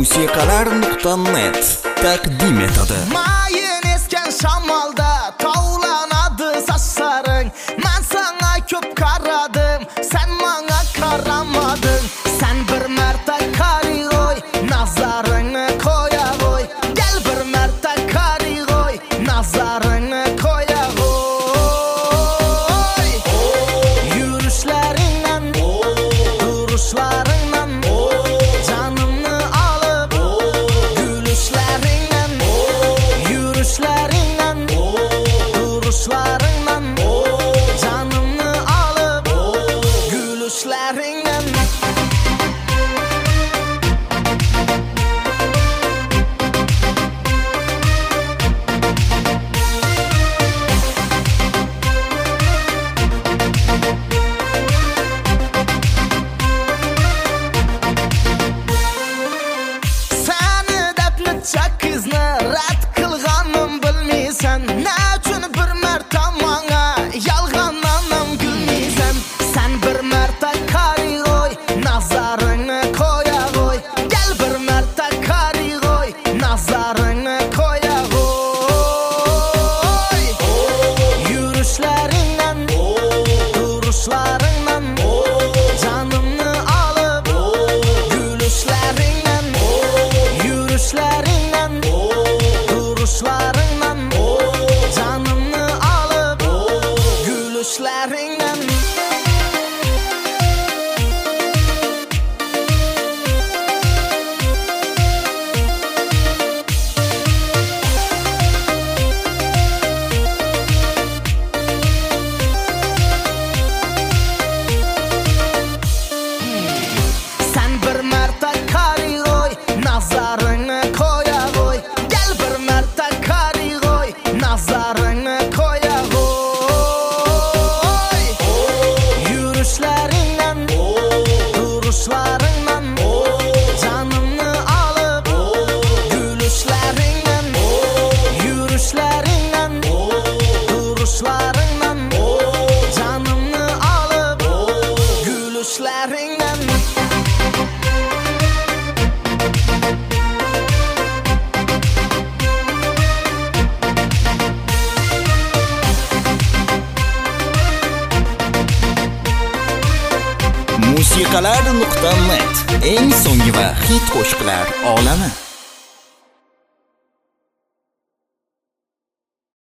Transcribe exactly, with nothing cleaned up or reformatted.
musiqalar nuqta net taqdim etadi. Mayin esken shamolda tovlanadi sochlaring. Men sana ko'p qaradim, sen menga qaramading. Sen bir marta qari qo'y, nazaringni qo'ya qo'y. Gel bir marta qari qo'y, nazaringni qo'ya qo'y. Yurishlaringdan, turushlaringdan canımni olib, gülüşlaringdan, yurishlaringdan, turushlaringdan canımni olib, gülüşlaringdan. Qizni rad qilganim bilmaysan, nechun bir marta menga yolg'onlanim gulmaysan. Sen bir marta qari qo'y, nazaringni qo'ya qo'y. Gel bir marta qari qo'y, nazaringni qo'ya qo'y. Yurishlaringdan, turushlaringdan canimni olib, gülüşlaringdan, yurishlaringdan, turushlaringdan canimni olib, gülüşlaringdan. Sen bir marta qari qo'y, nazaringni qo'ya qo'y. Gel bir marta qari qo'y, nazaringni qo'ya qo'y. Yurishlaringdan, turushlaringdan canimni olib, gülüşlaringdan, yurishlaringdan, turushlaringdan canimni olib, gülüşlaringdan. musiqalar nuqta net eng so'nggi va hit qo'shiqlar olami.